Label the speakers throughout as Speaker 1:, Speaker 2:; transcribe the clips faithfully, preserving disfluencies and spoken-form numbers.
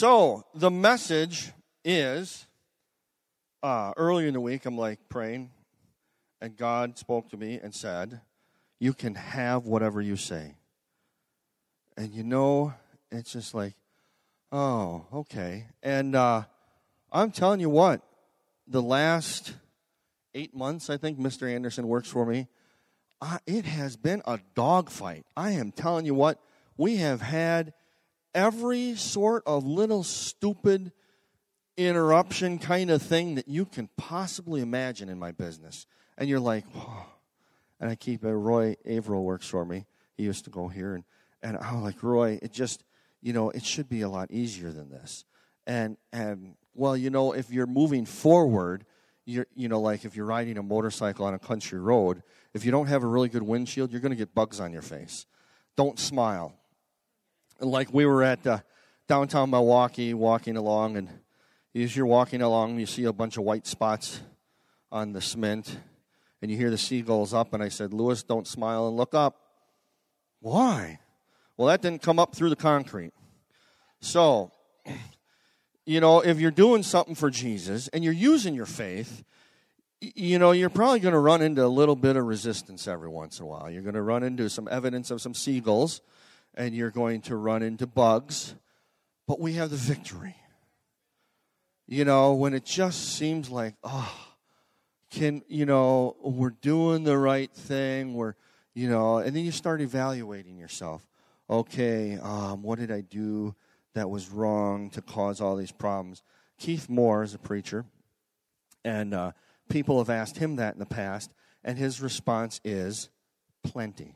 Speaker 1: So, the message is, uh, earlier in the week, I'm like praying, and God spoke to me and said, you can have whatever you say. And you know, it's just like, oh, okay. And uh, I'm telling you what, the last eight months, I think Mister Anderson works for me, uh, it has been a dogfight. I am telling you what, we have had every sort of little stupid interruption kind of thing that you can possibly imagine in my business. And you're like, oh. And I keep, uh, Roy Averill works for me. He used to go here. And, and I'm like, Roy, it just, you know, it should be a lot easier than this. And, and well, you know, if you're moving forward, you're, you know, like if you're riding a motorcycle on a country road, if you don't have a really good windshield, you're going to get bugs on your face. Don't smile. Like we were at uh, downtown Milwaukee walking along, and as you're walking along, you see a bunch of white spots on the cement, and you hear the seagulls up, and I said, Lewis, don't smile and look up. Why? Well, that didn't come up through the concrete. So, you know, if you're doing something for Jesus, and you're using your faith, you know, you're probably going to run into a little bit of resistance every once in a while. You're going to run into some evidence of some seagulls, and you're going to run into bugs, but we have the victory. You know, when it just seems like, oh, can, you know, we're doing the right thing, we're, you know, and then you start evaluating yourself. Okay, um, what did I do that was wrong to cause all these problems? Keith Moore is a preacher, and uh, people have asked him that in the past, and his response is plenty.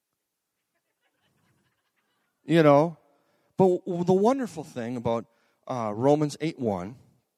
Speaker 1: You know, but the wonderful thing about uh, Romans eight one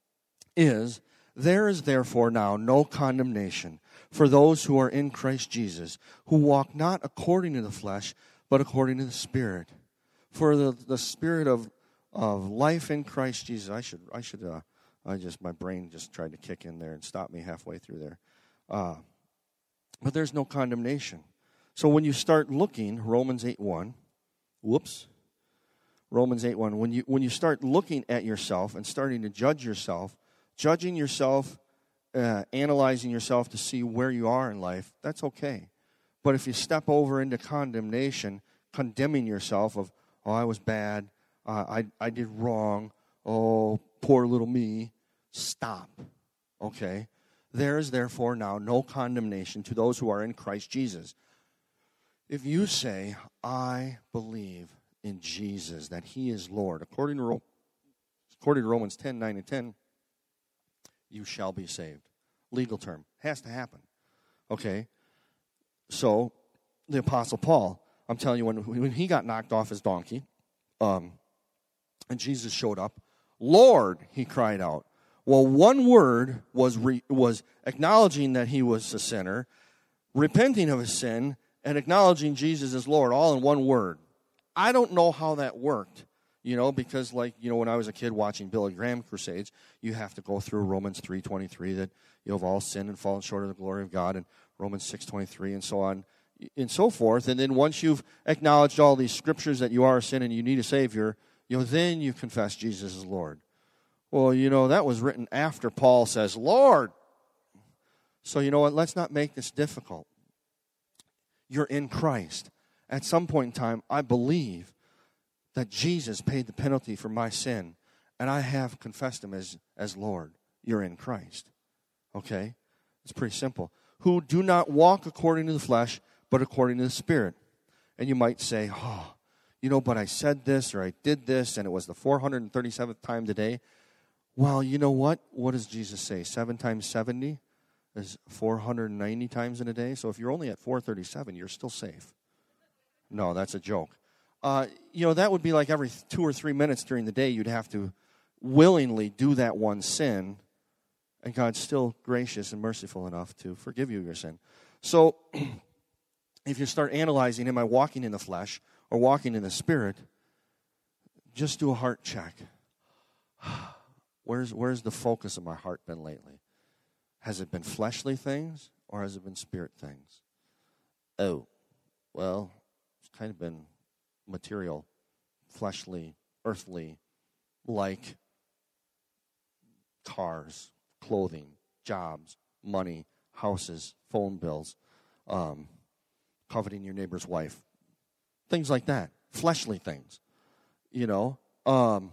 Speaker 1: is, there is therefore now no condemnation for those who are in Christ Jesus, who walk not according to the flesh, but according to the Spirit. For the, the Spirit of of life in Christ Jesus, I should, I should, uh, I just, my brain just tried to kick in there and stop me halfway through there. Uh, but there's no condemnation. So when you start looking, Romans eight one, Whoops. Romans eight one. When you when you start looking at yourself and starting to judge yourself, judging yourself, uh, analyzing yourself to see where you are in life, that's okay. But if you step over into condemnation, condemning yourself of, oh, I was bad, uh, I I did wrong, oh, poor little me, stop. Okay? There is therefore now no condemnation to those who are in Christ Jesus. If you say, I believe in Jesus, that he is Lord, according to, Ro- according to Romans ten, nine and ten, you shall be saved. Legal term. Has to happen. Okay? So, the Apostle Paul, I'm telling you, when, when he got knocked off his donkey, um, and Jesus showed up, Lord, he cried out. Well, one word was re, was acknowledging that he was a sinner, repenting of his sin, and acknowledging Jesus as Lord, all in one word. I don't know how that worked, you know, because like, you know, when I was a kid watching Billy Graham crusades, you have to go through Romans three twenty-three, that you have all sinned and fallen short of the glory of God, and Romans six twenty-three, and so on, and so forth. And then once you've acknowledged all these scriptures that you are a sin and you need a Savior, you know, then you confess Jesus as Lord. Well, you know, that was written after Paul says, Lord. So, you know what, let's not make this difficult. You're in Christ. At some point in time, I believe that Jesus paid the penalty for my sin, and I have confessed him as, as Lord. You're in Christ. Okay? It's pretty simple. Who do not walk according to the flesh, but according to the Spirit. And you might say, oh, you know, but I said this or I did this, and it was the four hundred thirty-seventh time today. Well, you know what? What does Jesus say? Seven times seventy is four hundred ninety times in a day. So if you're only at four thirty-seven, you're still safe. No, that's a joke. Uh, you know, that would be like every two or three minutes during the day, you'd have to willingly do that one sin, and God's still gracious and merciful enough to forgive you your sin. So if you start analyzing, am I walking in the flesh or walking in the Spirit, just do a heart check. Where's, where's the focus of my heart been lately? Has it been fleshly things or has it been spirit things? Oh, well, it's kind of been material, fleshly, earthly, like cars, clothing, jobs, money, houses, phone bills, um, coveting your neighbor's wife, things like that, fleshly things, you know. Um,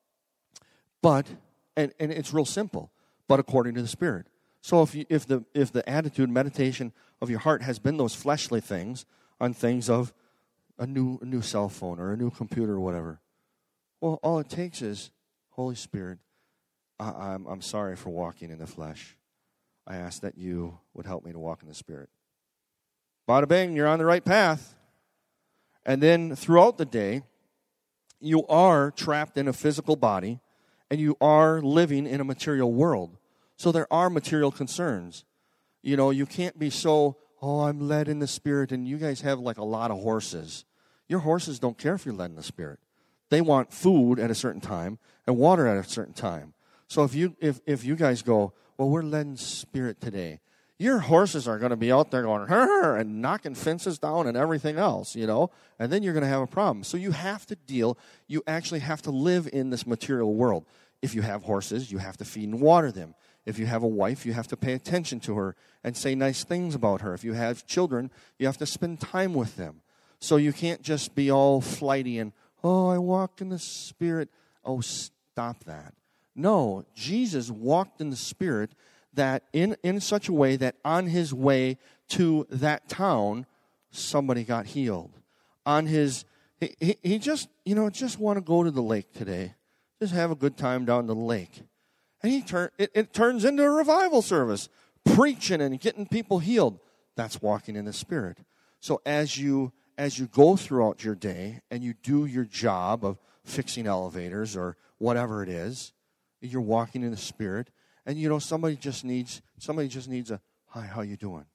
Speaker 1: but and and it's real simple, but according to the Spirit. So if you, if the if the attitude, meditation of your heart has been those fleshly things on things of a new a new cell phone or a new computer or whatever, well, all it takes is, Holy Spirit, I, I'm I'm sorry for walking in the flesh. I ask that you would help me to walk in the Spirit. Bada bing, you're on the right path. And then throughout the day, you are trapped in a physical body, and you are living in a material world. So there are material concerns. You know, you can't be so, oh, I'm led in the Spirit, and you guys have like a lot of horses. Your horses don't care if you're led in the Spirit. They want food at a certain time and water at a certain time. So if you if if you guys go, well, we're led in Spirit today, your horses are going to be out there going, her, and knocking fences down and everything else, you know, and then you're going to have a problem. So you have to deal, you actually have to live in this material world. If you have horses, you have to feed and water them. If you have a wife, you have to pay attention to her and say nice things about her. If you have children, you have to spend time with them. So you can't just be all flighty and, oh, I walk in the Spirit. Oh, stop that. No, Jesus walked in the Spirit that in, in such a way that on his way to that town, somebody got healed. On his, he, he, he just, you know, just want to go to the lake today. Just have a good time down the lake. And he turn, it, it turns into a revival service, preaching and getting people healed. That's walking in the Spirit. So as you as you go throughout your day and you do your job of fixing elevators or whatever it is, you're walking in the Spirit. And you know, somebody just needs somebody just needs a, hi, how you doing?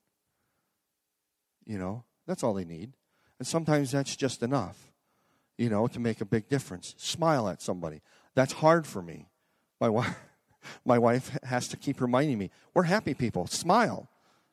Speaker 1: You know, that's all they need. And sometimes that's just enough, you know, to make a big difference. Smile at somebody. That's hard for me. My wife my wife has to keep reminding me, we're happy people. Smile.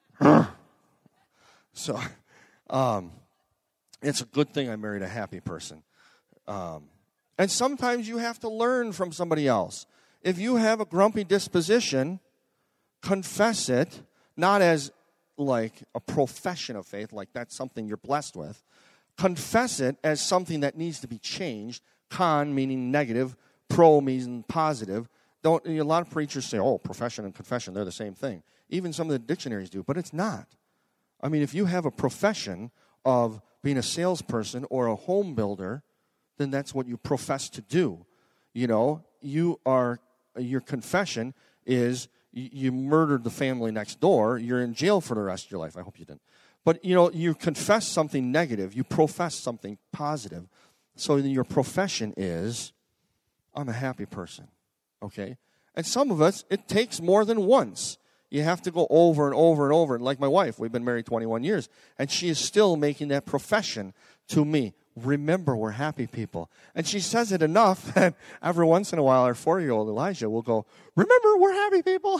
Speaker 1: So um, it's a good thing I married a happy person. Um, and sometimes you have to learn from somebody else. If you have a grumpy disposition, confess it, not as like a profession of faith, like that's something you're blessed with. Confess it as something that needs to be changed. Con meaning negative, pro meaning positive. Don't, a lot of preachers say, oh, profession and confession, they're the same thing. Even some of the dictionaries do, but it's not. I mean, if you have a profession of being a salesperson or a home builder, then that's what you profess to do. You know, you are... Your confession is you, you murdered the family next door. You're in jail for the rest of your life. I hope you didn't. But, you know, you confess something negative. You profess something positive. So your profession is, I'm a happy person. Okay? And some of us, it takes more than once. You have to go over and over and over. And like my wife, we've been married twenty-one years. And she is still making that profession to me. Remember, we're happy people. And she says it enough that every once in a while, our four-year-old Elijah will go, remember, we're happy people.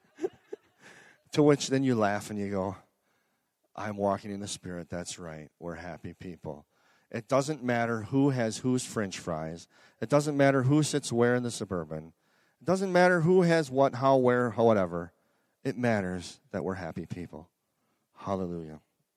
Speaker 1: To which then you laugh and you go, I'm walking in the Spirit. That's right. We're happy people. It doesn't matter who has whose French fries. It doesn't matter who sits where in the Suburban. It doesn't matter who has what, how, where, how, whatever. It matters that we're happy people. Hallelujah.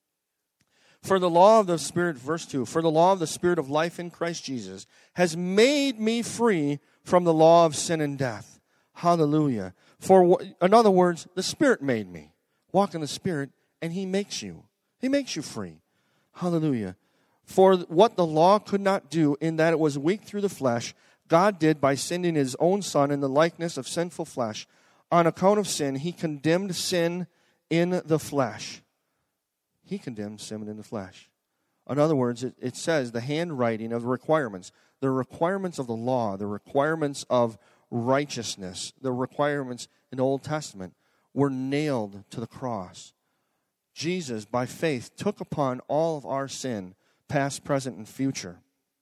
Speaker 1: For the law of the Spirit, verse two, for the law of the Spirit of life in Christ Jesus has made me free from the law of sin and death. Hallelujah. For, in other words, the Spirit made me. Walk in the Spirit, and He makes you. He makes you free. Hallelujah. For what the law could not do, in that it was weak through the flesh, God did by sending His own Son in the likeness of sinful flesh. On account of sin, He condemned sin in the flesh. He condemned sin in the flesh. In other words, it, it says the handwriting of the requirements, the requirements of the law, the requirements of righteousness, the requirements in the Old Testament were nailed to the cross. Jesus, by faith, took upon all of our sin, past, present, and future.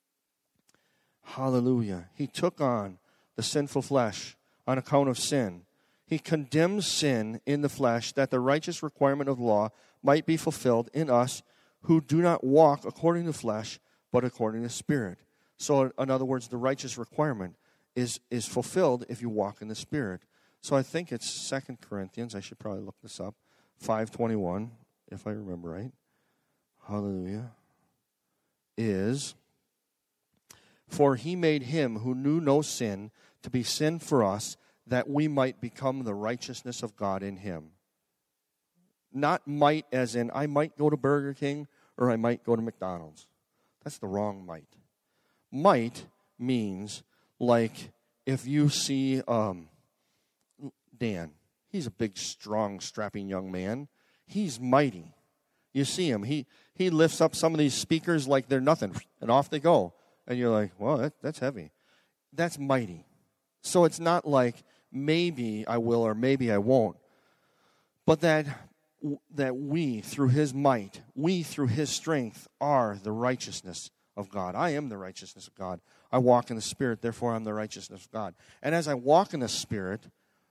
Speaker 1: Hallelujah. He took on the sinful flesh on account of sin. He condemns sin in the flesh that the righteous requirement of the law might be fulfilled in us who do not walk according to the flesh, but according to the Spirit. So, in other words, the righteous requirement is, is fulfilled if you walk in the Spirit. So I think it's Second Corinthians. I should probably look this up. five twenty-one, if I remember right. Hallelujah. Is, for he made him who knew no sin to be sin for us, that we might become the righteousness of God in him. Not might as in, I might go to Burger King or I might go to McDonald's. That's the wrong might. Might means like if you see um, Dan. He's a big, strong, strapping young man. He's mighty. You see him. He he lifts up some of these speakers like they're nothing, and off they go. And you're like, well, that, that's heavy. That's mighty. So it's not like maybe I will or maybe I won't, but that that we, through his might, we, through his strength, are the righteousness of God. I am the righteousness of God. I walk in the Spirit, therefore I'm the righteousness of God. And as I walk in the Spirit,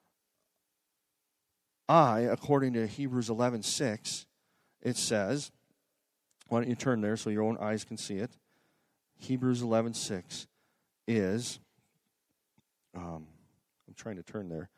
Speaker 1: I, according to Hebrews eleven six, it says, why don't you turn there so your own eyes can see it? Hebrews eleven six is, um, I'm trying to turn there.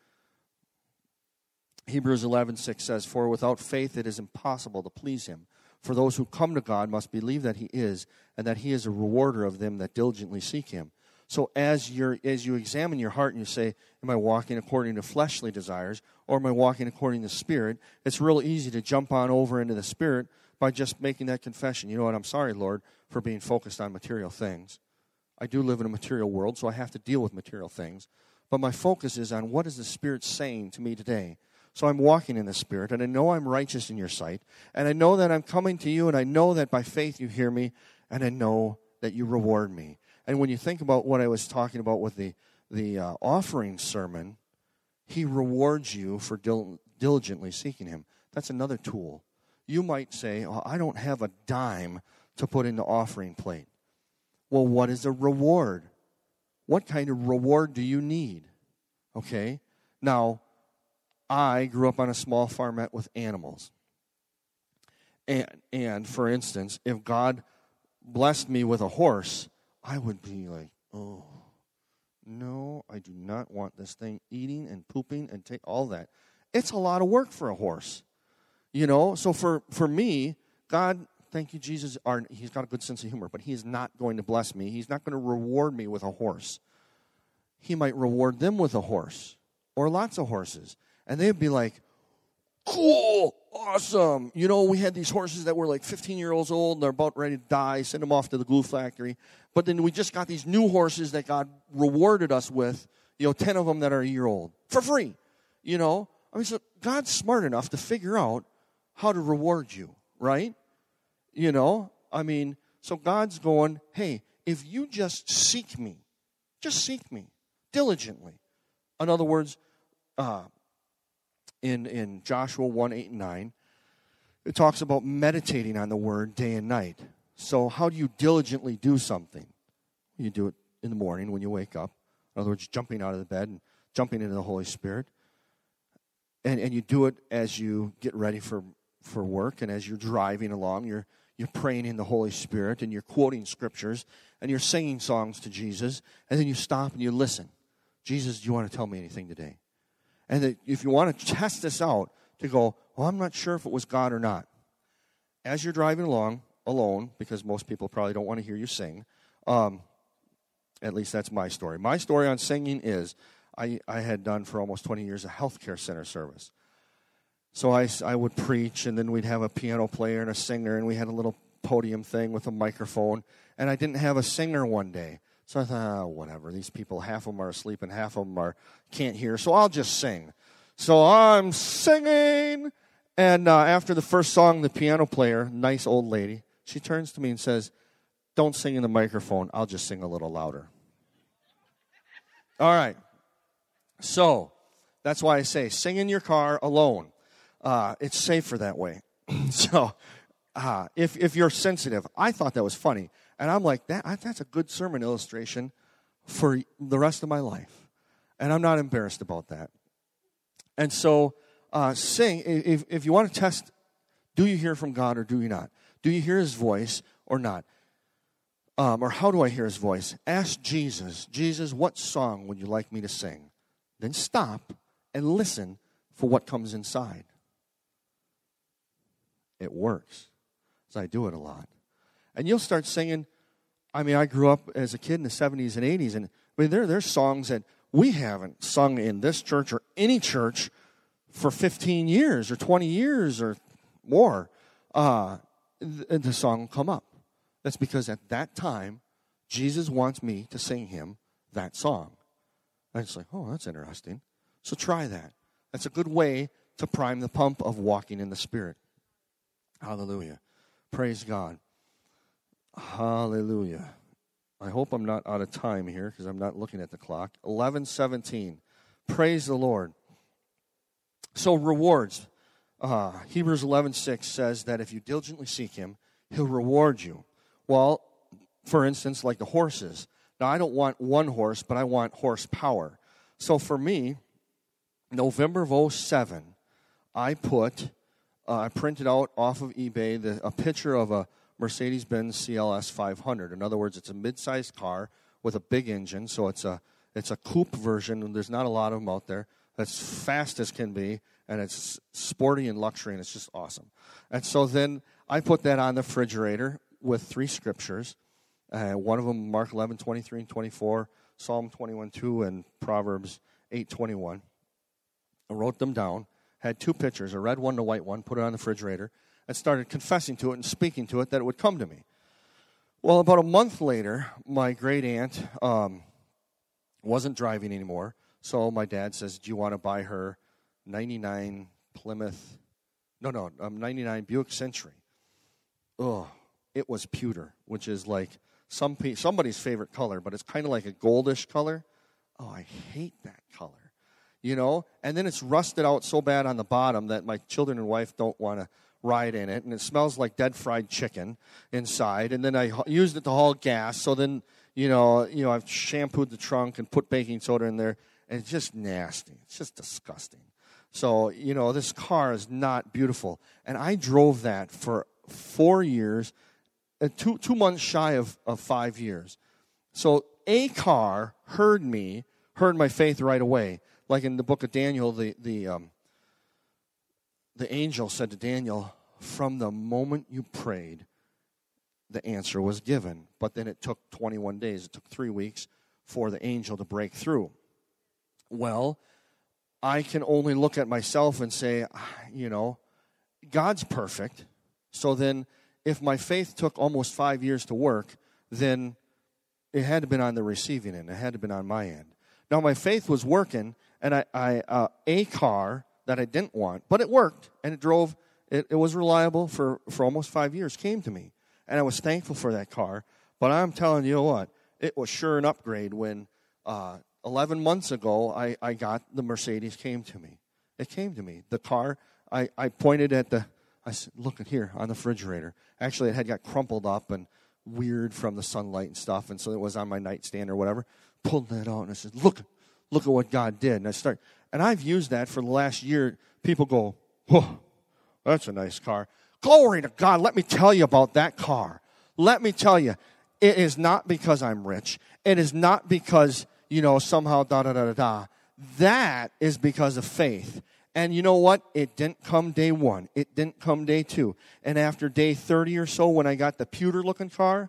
Speaker 1: Hebrews eleven six says, for without faith it is impossible to please him. For those who come to God must believe that he is, and that he is a rewarder of them that diligently seek him. So as you're as you examine your heart and you say, am I walking according to fleshly desires, or am I walking according to the Spirit? It's real easy to jump on over into the Spirit by just making that confession. You know what, I'm sorry, Lord, for being focused on material things. I do live in a material world, so I have to deal with material things. But my focus is on what is the Spirit saying to me today. So I'm walking in the Spirit, and I know I'm righteous in your sight, and I know that I'm coming to you, and I know that by faith you hear me, and I know that you reward me. And when you think about what I was talking about with the, the uh, offering sermon, he rewards you for dil- diligently seeking him. That's another tool. You might say, oh, I don't have a dime to put in the offering plate. Well, what is a reward? What kind of reward do you need? Okay? Now, I grew up on a small farmette with animals. And, and, for instance, if God blessed me with a horse, I would be like, oh, no, I do not want this thing eating and pooping and take all that. It's a lot of work for a horse. You know, so for, for me, God, thank you, Jesus, are, he's got a good sense of humor, but he's not going to bless me. He's not going to reward me with a horse. He might reward them with a horse or lots of horses. And they'd be like, cool, awesome. You know, we had these horses that were like fifteen years old, and they're about ready to die, send them off to the glue factory. But then we just got these new horses that God rewarded us with, you know, ten of them that are a year old, for free. You know, I mean, so God's smart enough to figure out how to reward you, right? You know, I mean, so God's going, hey, if you just seek me, just seek me diligently. In other words, uh, in, in Joshua one, eight, and nine, it talks about meditating on the word day and night. So how do you diligently do something? You do it in the morning when you wake up. In other words, jumping out of the bed and jumping into the Holy Spirit. And and you do it as you get ready for, for work, and as you're driving along, you're you're praying in the Holy Spirit, and you're quoting scriptures, and you're singing songs to Jesus, and then you stop and you listen. Jesus, do you want to tell me anything today? And that if you want to test this out, to go, well, I'm not sure if it was God or not. As you're driving along, alone, because most people probably don't want to hear you sing, um, at least that's my story. My story on singing is, I, I had done for almost twenty years a healthcare center service. So I, I would preach, and then we'd have a piano player and a singer, and we had a little podium thing with a microphone, and I didn't have a singer one day. So I thought, oh, whatever, these people, half of them are asleep and half of them are can't hear, so I'll just sing. So I'm singing, and uh, after the first song, the piano player, nice old lady, she turns to me and says, don't sing in the microphone, I'll just sing a little louder. All right. So, that's why I say, sing in your car alone. Uh, it's safer that way. so, uh, if if you're sensitive, I thought that was funny. And I'm like, that that's a good sermon illustration for the rest of my life. And I'm not embarrassed about that. And so, uh, sing, if, if you want to test, do you hear from God or do you not? Do you hear his voice or not? Um, or how do I hear his voice? Ask Jesus, Jesus, what song would you like me to sing? Then stop and listen for what comes inside. It works. So I do it a lot. And you'll start singing. I mean, I grew up as a kid in the seventies and eighties, and I mean, there there's songs that we haven't sung in this church or any church for fifteen years or twenty years or more. Uh, the, the song will come up. That's because at that time, Jesus wants me to sing him that song. And it's like, oh, that's interesting. So try that. That's a good way to prime the pump of walking in the Spirit. Hallelujah. Praise God. Hallelujah. I hope I'm not out of time here because I'm not looking at the clock. eleven seventeen. Praise the Lord. So rewards. Uh, Hebrews eleven six says that if you diligently seek him, he'll reward you. Well, for instance, like the horses. Now, I don't want one horse, but I want horsepower. So for me, November of oh seven, I put, uh, I printed out off of eBay the, a picture of a Mercedes-Benz C L S five hundred. In other words, it's a mid-sized car with a big engine, so it's a it's a coupe version, and there's not a lot of them out there. That's fast as can be, and it's sporty and luxury, and it's just awesome. And so then I put that on the refrigerator with three scriptures. Uh, one of them, Mark eleven, twenty-three and twenty-four, Psalm twenty-one two, and Proverbs eight twenty-one. I wrote them down, had two pictures, a red one and a white one, put it on the refrigerator, and started confessing to it and speaking to it that it would come to me. Well, about a month later, my great aunt um, wasn't driving anymore, so my dad says, do you want to buy her ninety-nine Plymouth, no, no, um, ninety-nine Buick Century? Oh, it was pewter, which is like some pe- somebody's favorite color, but it's kind of like a goldish color. Oh, I hate that color, you know? And then it's rusted out so bad on the bottom that my children and wife don't want to ride in it, and it smells like dead fried chicken inside. And then I used it to haul gas, so then, you know, you know, I've shampooed the trunk and put baking soda in there, and it's just nasty. It's just disgusting. So, you know, this car is not beautiful. And I drove that for four years, uh, two two months shy of, of five years. So a car heard me, heard my faith right away. Like in the book of Daniel, the the um, the angel said to Daniel, from the moment you prayed, the answer was given. But then it took twenty-one days. It took three weeks for the angel to break through. Well, I can only look at myself and say, you know, God's perfect. So then if my faith took almost five years to work, then it had to have been on the receiving end. It had to have been on my end. Now, my faith was working, and I, I uh, a car that I didn't want, but it worked, and it drove, it, it was reliable for, for almost five years, came to me. And I was thankful for that car. But I'm telling you what, it was sure an upgrade when uh, eleven months ago I, I got the Mercedes came to me. It came to me. The car, I, I pointed at the, I said, look at here on the refrigerator. Actually, it had got crumpled up and weird from the sunlight and stuff, and so it was on my nightstand or whatever. Pulled that out, and I said, look, look at what God did. And I start, and I've used that for the last year. People go, whoa, that's a nice car. Glory to God. Let me tell you about that car. Let me tell you, it is not because I'm rich. It is not because, you know, somehow da-da-da-da-da. That is because of faith. And you know what? It didn't come day one. It didn't come day two. And after day thirty or so, when I got the pewter-looking car,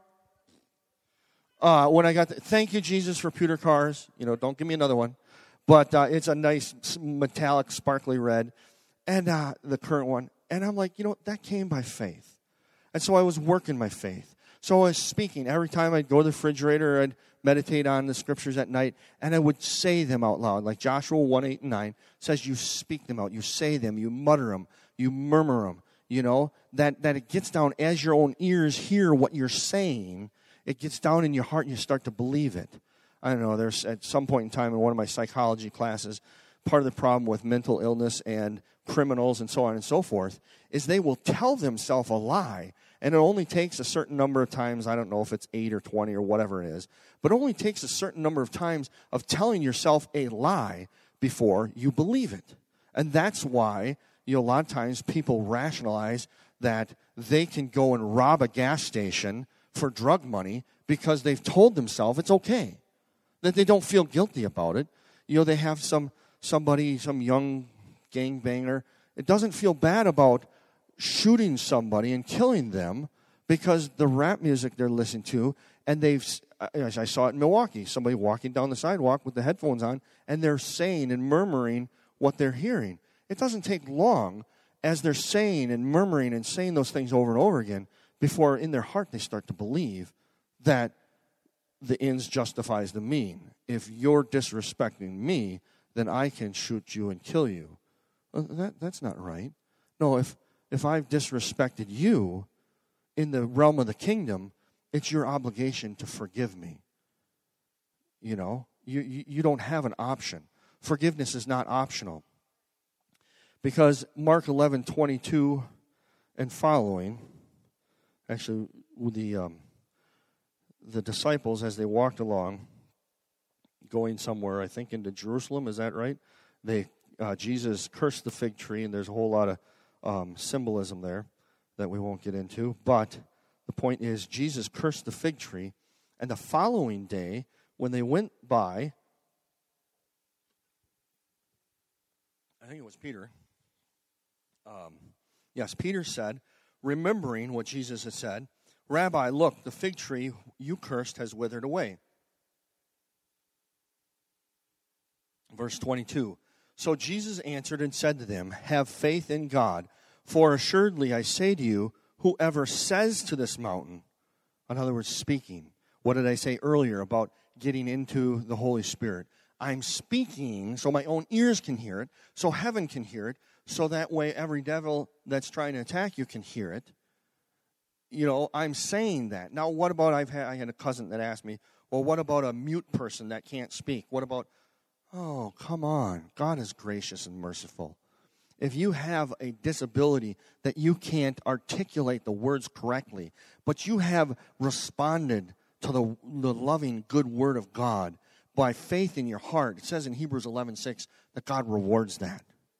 Speaker 1: uh, when I got the, thank you, Jesus, for pewter cars. You know, don't give me another one. But uh, it's a nice metallic, sparkly red. And uh, the current one. And I'm like, you know, that came by faith. And so I was working my faith. So I was speaking. Every time I'd go to the refrigerator, I'd meditate on the scriptures at night, and I would say them out loud. Like Joshua one, eight, and nine says you speak them out. You say them. You mutter them. You murmur them. You know, that, that it gets down as your own ears hear what you're saying. It gets down in your heart, and you start to believe it. I don't know. There's at some point in time in one of my psychology classes, part of the problem with mental illness and criminals and so on and so forth is they will tell themselves a lie, and it only takes a certain number of times. I don't know if it's eight or twenty or whatever it is, but it only takes a certain number of times of telling yourself a lie before you believe it. And that's why, you know, a lot of times people rationalize that they can go and rob a gas station for drug money because they've told themselves it's okay, that they don't feel guilty about it. You know, they have some somebody, some young gangbanger. It doesn't feel bad about shooting somebody and killing them because the rap music they're listening to, and they've, as I saw it in Milwaukee, somebody walking down the sidewalk with the headphones on, and they're saying and murmuring what they're hearing. It doesn't take long as they're saying and murmuring and saying those things over and over again before in their heart they start to believe that the ends justifies the mean. If you're disrespecting me, then I can shoot you and kill you. Well, that, that's not right. No, if if I've disrespected you in the realm of the kingdom, it's your obligation to forgive me. You know, you, you, you don't have an option. Forgiveness is not optional. Because Mark eleven twenty-two and following, actually, with the um, the disciples as they walked along, going somewhere, I think into Jerusalem, is that right? They uh, Jesus cursed the fig tree, and there's a whole lot of um, symbolism there that we won't get into. But the point is, Jesus cursed the fig tree, and the following day, when they went by, I think it was Peter. Um, yes, Peter said, remembering what Jesus had said, Rabbi, look, the fig tree you cursed has withered away. Verse twenty-two, so Jesus answered and said to them, have faith in God, for assuredly I say to you, whoever says to this mountain, in other words, speaking, what did I say earlier about getting into the Holy Spirit? I'm speaking so my own ears can hear it, so heaven can hear it, so that way every devil that's trying to attack you can hear it. You know, I'm saying that. Now, what about, I've had, I had a cousin that asked me, well, what about a mute person that can't speak? What about, oh, come on. God is gracious and merciful. If you have a disability that you can't articulate the words correctly, but you have responded to the, the loving, good word of God by faith in your heart, it says in Hebrews eleven six that God rewards that.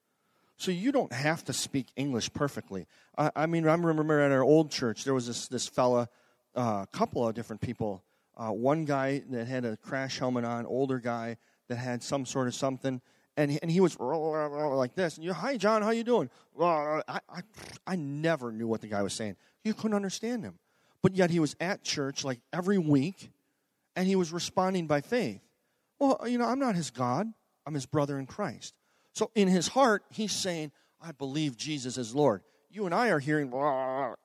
Speaker 1: So you don't have to speak English perfectly. I, I mean, I remember at our old church, there was this, this fella, a uh, couple of different people. Uh, one guy that had a crash helmet on, older guy that had some sort of something, and he, and he was like this. And you, hi, John, how you doing? I, I, I never knew what the guy was saying. You couldn't understand him. But yet he was at church like every week, and he was responding by faith. Well, you know, I'm not his God. I'm his brother in Christ. So in his heart, he's saying, I believe Jesus is Lord. You and I are hearing, blah.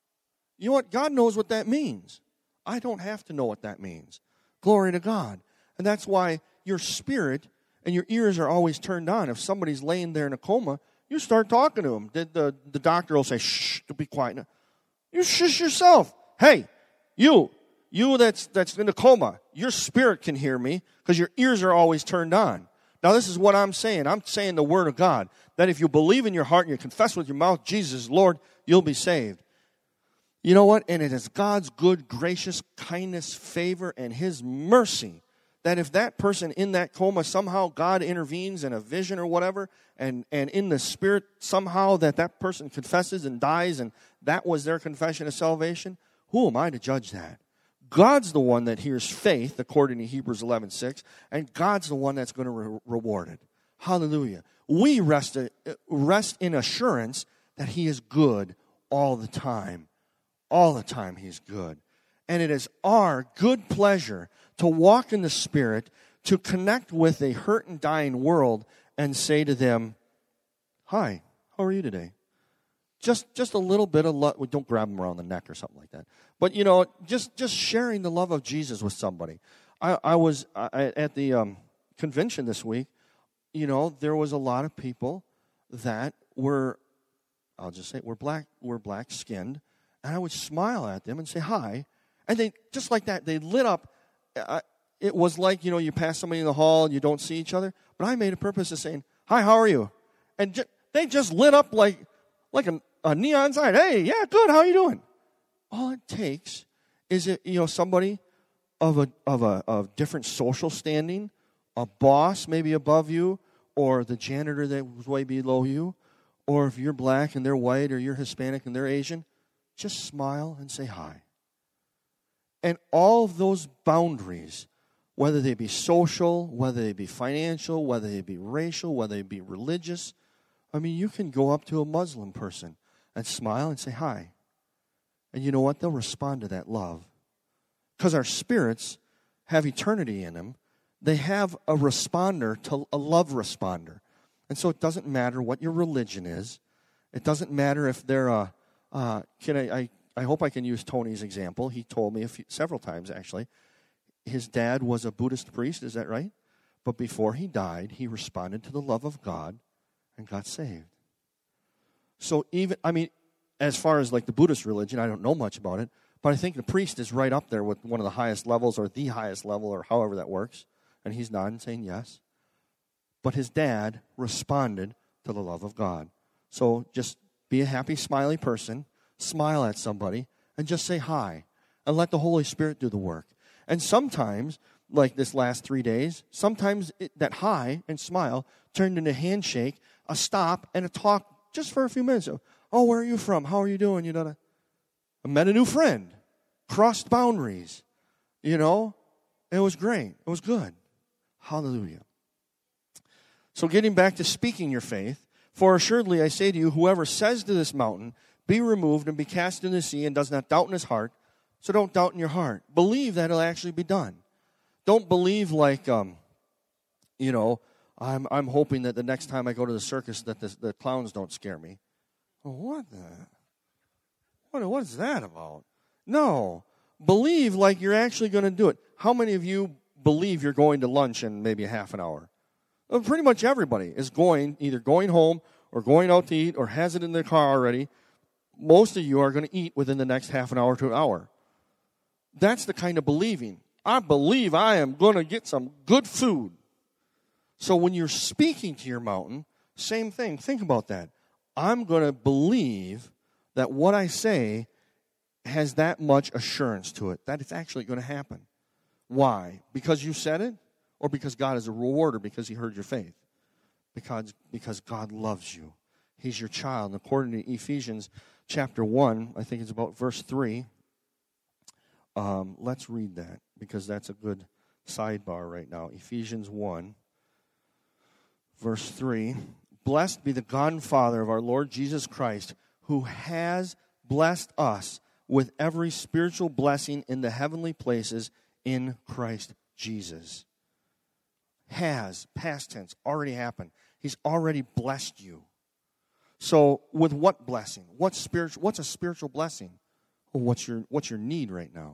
Speaker 1: You know what? God knows what that means. I don't have to know what that means. Glory to God. And that's why your spirit and your ears are always turned on. If somebody's laying there in a coma, you start talking to them. The, the, the doctor will say, shh, be quiet. You shush yourself. Hey, you, you that's, that's in a coma, your spirit can hear me because your ears are always turned on. Now, this is what I'm saying. I'm saying the word of God, that if you believe in your heart and you confess with your mouth, Jesus is Lord, you'll be saved. You know what? And it is God's good, gracious kindness, favor, and his mercy that if that person in that coma, somehow God intervenes in a vision or whatever, and, and in the spirit, somehow that that person confesses and dies, and that was their confession of salvation, who am I to judge that? God's the one that hears faith, according to Hebrews eleven six, and God's the one that's going to re- reward it. Hallelujah. We rest, rest in assurance that he is good all the time. All the time he's good. And it is our good pleasure to walk in the Spirit, to connect with a hurt and dying world and say to them, hi, how are you today? Just just a little bit of love. Well, don't grab them around the neck or something like that. But, you know, just, just sharing the love of Jesus with somebody. I, I was I, at the um, convention this week. You know, there was a lot of people that were, I'll just say, were black, were black-skinned. And I would smile at them and say hi. And they, just like that, they lit up. I, it was like, you know, you pass somebody in the hall and you don't see each other. But I made a purpose of saying, hi, how are you? And ju- they just lit up like, like a, a neon sign. Hey, yeah, good, how are you doing? All it takes is, it, you know, somebody of a of a of different social standing, a boss maybe above you, or the janitor that was way below you, or if you're black and they're white, or you're Hispanic and they're Asian, just smile and say hi. And all of those boundaries, whether they be social, whether they be financial, whether they be racial, whether they be religious, I mean, you can go up to a Muslim person and smile and say hi. And you know what? They'll respond to that love. Because our spirits have eternity in them. They have a responder to a love responder. And so it doesn't matter what your religion is. It doesn't matter if they're a, uh, can I, I, I hope I can use Tony's example. He told me a few, several times, actually. His dad was a Buddhist priest, is that right? But before he died, he responded to the love of God and got saved. So even, I mean, as far as like the Buddhist religion, I don't know much about it, but I think the priest is right up there with one of the highest levels or the highest level or however that works. And he's nodding, saying yes. But his dad responded to the love of God. So just be a happy, smiley person, smile at somebody, and just say hi. And let the Holy Spirit do the work. And sometimes, like this last three days, sometimes it, that hi and smile turned into a handshake, a stop, and a talk just for a few minutes. Oh, where are you from? How are you doing? You know, I met a new friend. Crossed boundaries. You know, it was great. It was good. Hallelujah. So getting back to speaking your faith, for assuredly I say to you, whoever says to this mountain, be removed and be cast into the sea, and does not doubt in his heart, so don't doubt in your heart. Believe that it'll actually be done. Don't believe like, um, you know, I'm I'm hoping that the next time I go to the circus that the, the clowns don't scare me. Well, what the? What, what is that about? No. Believe like you're actually going to do it. How many of you believe you're going to lunch in maybe a half an hour? Well, pretty much everybody is going, either going home or going out to eat or has it in their car already. Most of you are going to eat within the next half an hour to an hour. That's the kind of believing. I believe I am going to get some good food. So when you're speaking to your mountain, same thing. Think about that. I'm going to believe that what I say has that much assurance to it, that it's actually going to happen. Why? Because you said it? Or because God is a rewarder because he heard your faith? Because, because God loves you. He's your child. And according to Ephesians chapter one, I think it's about verse three. Um, let's read that because that's a good sidebar right now. Ephesians one, verse three. Blessed be the God and Father of our Lord Jesus Christ, who has blessed us with every spiritual blessing in the heavenly places in Christ Jesus. Has, past tense, already happened. He's already blessed you. So with what blessing? What's spiritual? What's a spiritual blessing? Well, what's your what's your need right now?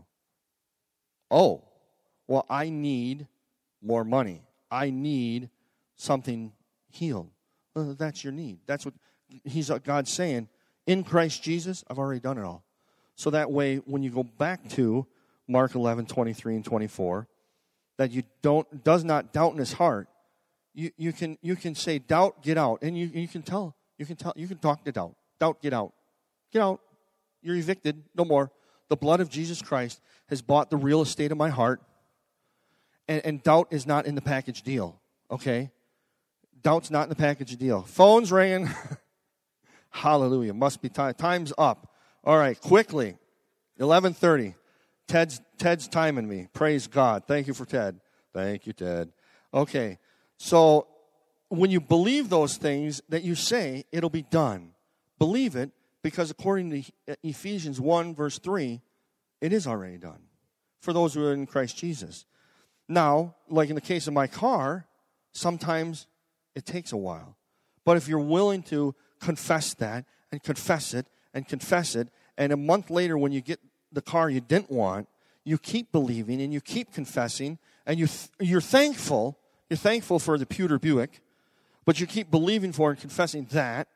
Speaker 1: Oh, well, I need more money. I need something healed. Well, that's your need. That's what he's God's saying. In Christ Jesus, I've already done it all. So that way, when you go back to Mark eleven, twenty-three and twenty-four, that you don't does not doubt in his heart, you, you can you can say doubt, get out, and you you can tell you can tell you can talk to doubt. Doubt, get out. Get out. You're evicted. No more. The blood of Jesus Christ has bought the real estate of my heart, and, and doubt is not in the package deal. Okay? Doubt's not in the package deal. Phone's ringing. Hallelujah. Must be time. Time's up. All right, quickly. eleven thirty. Ted's Ted's timing me. Praise God. Thank you for Ted. Thank you, Ted. Okay. So when you believe those things that you say, it'll be done. Believe it because according to Ephesians one, verse three, it is already done for those who are in Christ Jesus. Now, like in the case of my car, sometimes it takes a while. But if you're willing to confess that and confess it and confess it, and a month later when you get the car you didn't want, you keep believing and you keep confessing, and you th- you're thankful. You're thankful for the Pewter Buick, but you keep believing for and confessing that,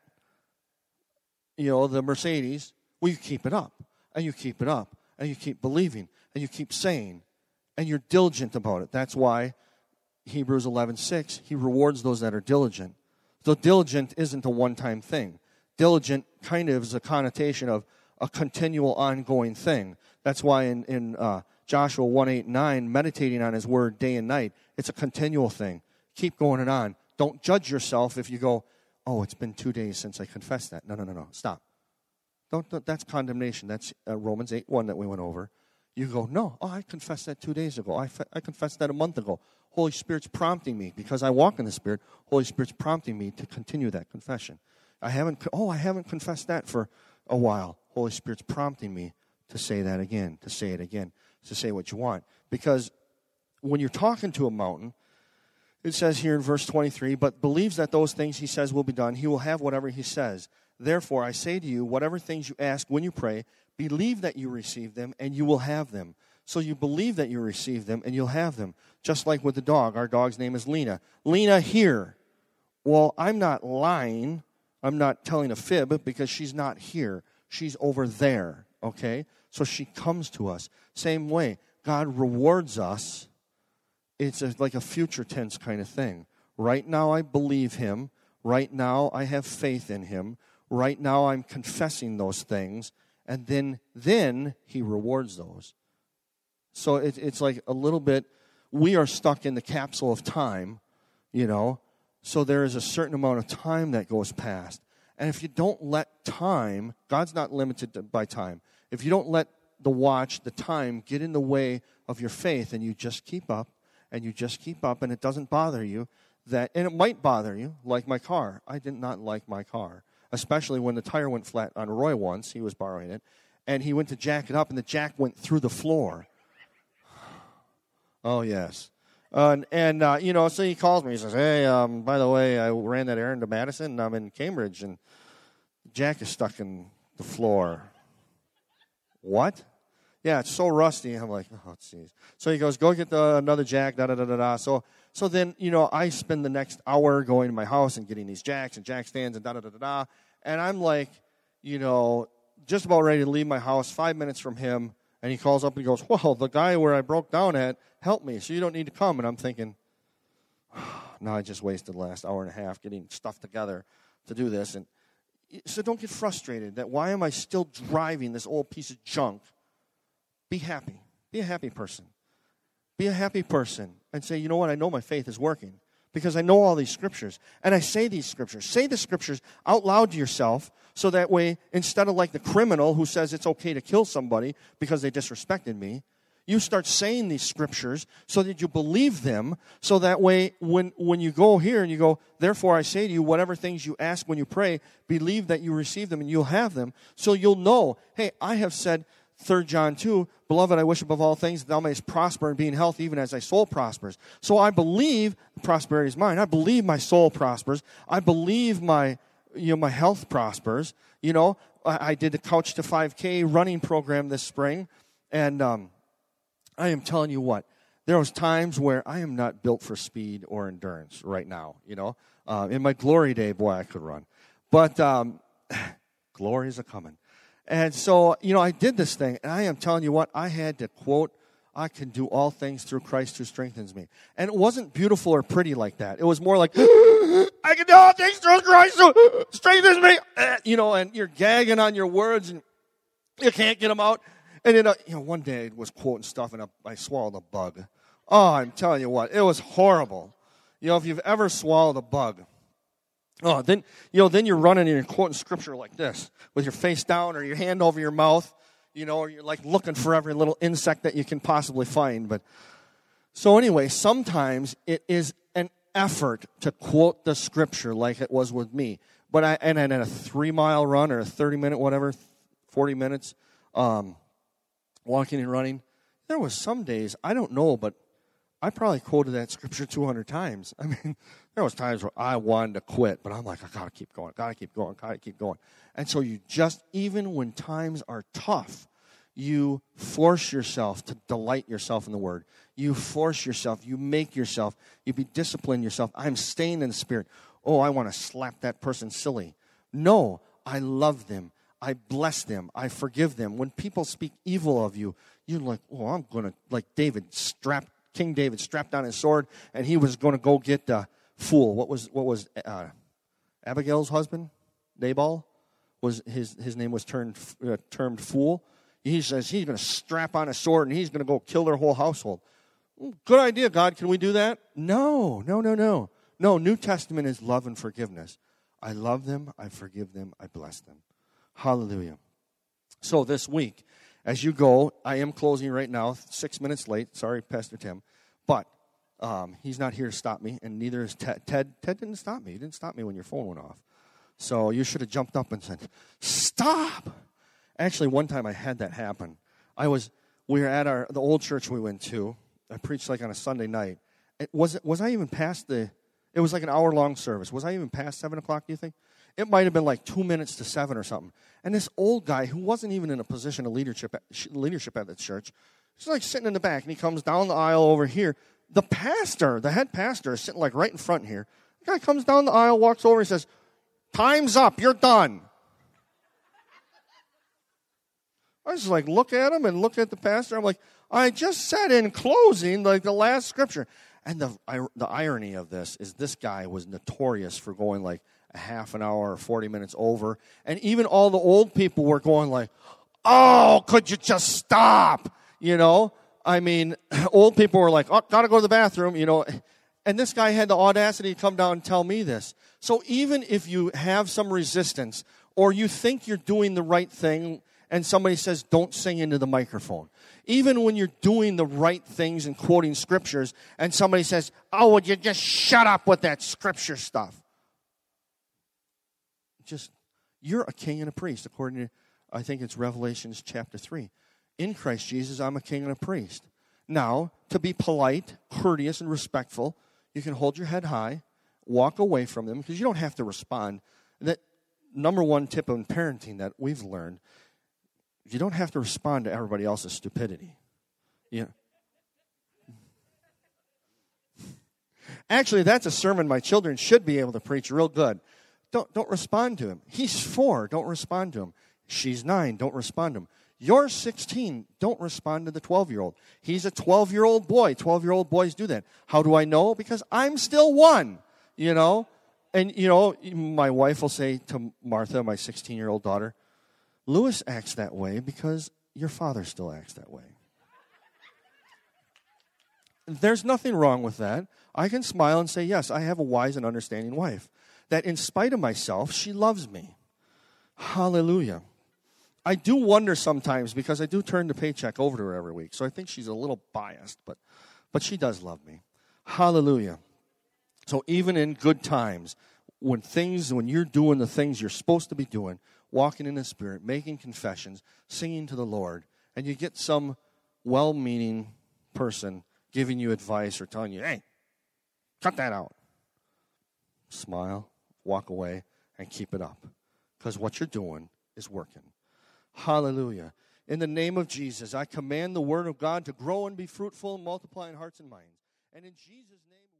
Speaker 1: you know, the Mercedes. Well, you keep it up, and you keep it up, and you keep believing, and you keep saying, and you're diligent about it. That's why Hebrews eleven six, he rewards those that are diligent. So diligent isn't a one-time thing. Diligent kind of is a connotation of a continual, ongoing thing. That's why in, in uh, Joshua one, eight, nine, meditating on his word day and night, it's a continual thing. Keep going it on. Don't judge yourself if you go, oh, it's been two days since I confessed that. No, no, no, no. Stop. Don't, don't, that's condemnation. That's uh, Romans eight one that we went over. You go, no, oh, I confessed that two days ago. I, fe- I confessed that a month ago. Holy Spirit's prompting me because I walk in the Spirit. Holy Spirit's prompting me to continue that confession. I haven't, oh, I haven't confessed that for a while. Holy Spirit's prompting me to say that again, to say it again, to say what you want. Because when you're talking to a mountain, it says here in verse twenty-three, but believes that those things he says will be done, he will have whatever he says. Therefore, I say to you, whatever things you ask when you pray, believe that you receive them, and you will have them. So you believe that you receive them, and you'll have them. Just like with the dog. Our dog's name is Lena. Lena, here. Well, I'm not lying. I'm not telling a fib because she's not here. She's over there, okay? So she comes to us. Same way, God rewards us. It's a, like a future tense kind of thing. Right now I believe him. Right now I have faith in him. Right now I'm confessing those things. And then, then he rewards those. So it, it's like a little bit, we are stuck in the capsule of time, you know. So there is a certain amount of time that goes past. And if you don't let time, God's not limited by time. If you don't let the watch, the time, get in the way of your faith, and you just keep up, and you just keep up, and it doesn't bother you, that, and it might bother you, like my car. I did not like my car, especially when the tire went flat on Roy once. He was borrowing it, and he went to jack it up, and the jack went through the floor. Oh, yes. Uh, and, and uh, you know, so he calls me. He says, hey, um, by the way, I ran that errand to Madison, and I'm in Cambridge, and jack is stuck in the floor. What? Yeah, it's so rusty. I'm like, oh, jeez. So he goes, go get the, another jack, da-da-da-da-da. So, so then, you know, I spend the next hour going to my house and getting these jacks and jack stands and da-da-da-da-da. And I'm like, you know, just about ready to leave my house, five minutes from him. And he calls up and he goes, well, the guy where I broke down at helped me, so you don't need to come. And I'm thinking, oh, now I just wasted the last hour and a half getting stuff together to do this. And so don't get frustrated that why am I still driving this old piece of junk? Be happy. Be a happy person. Be a happy person and say, you know what, I know my faith is working because I know all these scriptures. And I say these scriptures. Say the scriptures out loud to yourself so that way, instead of like the criminal who says it's okay to kill somebody because they disrespected me, you start saying these scriptures so that you believe them, so that way when, when you go here and you go, therefore I say to you, whatever things you ask when you pray, believe that you receive them and you'll have them. So you'll know, hey, I have said, Third John two, beloved, I wish above all things that thou mayest prosper and be in health even as thy soul prospers. So I believe prosperity is mine. I believe my soul prospers. I believe my, you know, my health prospers. You know, I, I did the Couch to five K running program this spring, and um, I am telling you what, there was times where I am not built for speed or endurance right now, you know. Uh, in my glory day, boy, I could run. But um, glory is a-coming. And so, you know, I did this thing, and I am telling you what, I had to quote, I can do all things through Christ who strengthens me. And it wasn't beautiful or pretty like that. It was more like, I can do all things through Christ who strengthens me. You know, and you're gagging on your words, and you can't get them out. And then, uh, you know, one day I was quoting stuff, and I swallowed a bug. Oh, I'm telling you what, it was horrible. You know, if you've ever swallowed a bug, oh, then, you know, then you're running and you're quoting scripture like this, with your face down or your hand over your mouth, you know, or you're like looking for every little insect that you can possibly find. But so anyway, sometimes it is an effort to quote the scripture like it was with me. But I, and in a three-mile run or a thirty-minute, whatever, forty minutes, um, walking and running, there was some days, I don't know, but I probably quoted that scripture two hundred times. I mean, there was times where I wanted to quit, but I'm like, I got to keep going, got to keep going, got to keep going. And so you just, even when times are tough, you force yourself to delight yourself in the Word. You force yourself, you make yourself, you be disciplined yourself. I'm staying in the Spirit. Oh, I want to slap that person silly. No, I love them. I bless them. I forgive them. When people speak evil of you, you're like, oh, I'm going to, like David strapped, King David strapped down his sword, and he was going to go get the fool. What was what was uh, Abigail's husband? Nabal was his his name was turned uh, termed fool. He says he's going to strap on a sword and he's going to go kill their whole household. Good idea, God. Can we do that? No, no, no, no, no. New Testament is love and forgiveness. I love them. I forgive them. I bless them. Hallelujah. So this week, as you go, I am closing right now, six minutes late. Sorry, Pastor Tim. But um, he's not here to stop me, and neither is Ted. Ted. Ted didn't stop me. He didn't stop me when your phone went off. So you should have jumped up and said, stop. Actually, one time I had that happen. I was, we were at our the old church we went to. I preached like on a Sunday night. It, was it, was I even past the, it was like an hour-long service. Was I even past seven o'clock, do you think? It might have been like two minutes to seven or something. And this old guy who wasn't even in a position of leadership at, leadership at the church, he's like sitting in the back, and he comes down the aisle over here. The pastor, the head pastor, is sitting like right in front here. The guy comes down the aisle, walks over, and says, time's up, you're done. I just like look at him and look at the pastor. I'm like, I just said in closing, like the last scripture. And the I, the irony of this is this guy was notorious for going like a half an hour or forty minutes over. And even all the old people were going like, oh, could you just stop? You know, I mean, old people were like, oh, got to go to the bathroom, you know. And this guy had the audacity to come down and tell me this. So even if you have some resistance or you think you're doing the right thing and somebody says, don't sing into the microphone. Even when you're doing the right things and quoting scriptures and somebody says, oh, would you just shut up with that scripture stuff? Just, you're a king and a priest, according to, I think it's Revelations chapter three. In Christ Jesus, I'm a king and a priest. Now, to be polite, courteous, and respectful, you can hold your head high, walk away from them, because you don't have to respond. That number one tip in parenting that we've learned, you don't have to respond to everybody else's stupidity. You know? Actually, that's a sermon my children should be able to preach real good. Don't, don't respond to him. He's four. Don't respond to him. She's nine. Don't respond to him. You're sixteen. Don't respond to the twelve-year-old. He's a twelve-year-old boy. twelve-year-old boys do that. How do I know? Because I'm still one, you know. And, you know, my wife will say to Martha, my sixteen-year-old daughter, Lewis acts that way because your father still acts that way. There's nothing wrong with that. I can smile and say, yes, I have a wise and understanding wife. That in spite of myself, she loves me. Hallelujah. I do wonder sometimes, because I do turn the paycheck over to her every week, so I think she's a little biased, but, but she does love me. Hallelujah. So even in good times, when things, when you're doing the things you're supposed to be doing, walking in the Spirit, making confessions, singing to the Lord, and you get some well-meaning person giving you advice or telling you, hey, cut that out. Smile, walk away, and keep it up, because what you're doing is working. Hallelujah. In the name of Jesus, I command the word of God to grow and be fruitful and multiply in hearts and minds. And in Jesus' name...